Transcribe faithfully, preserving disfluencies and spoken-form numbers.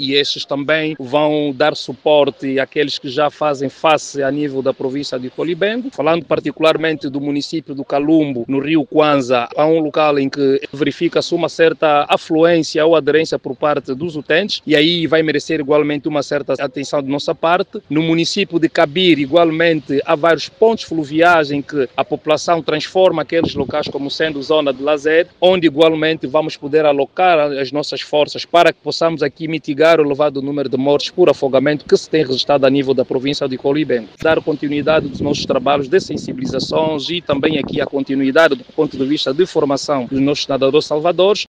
e estes também vão dar suporte àqueles que já fazem face a nível da província de Colibengo. Falando particularmente do município do Calumbo, no Rio Kwanza, há um local em que verifica-se uma certa afluência ou aderência por parte dos utentes e aí vai merecer igualmente uma certa atenção de nossa parte. No município de Cabir, igualmente, há vários pontos fluviais em que a população transforma aqueles locais como sendo zona de lazer, onde igualmente vamos poder alocar as nossas forças para que possamos aqui mitigar o elevado número de mortes por afogamento que se tem registrado a nível da província de Colibengo. Dar continuidade dos nossos trabalhos de sensibilizações e também aqui a continuidade do ponto de vista de formação dos nossos nadadores salvadores,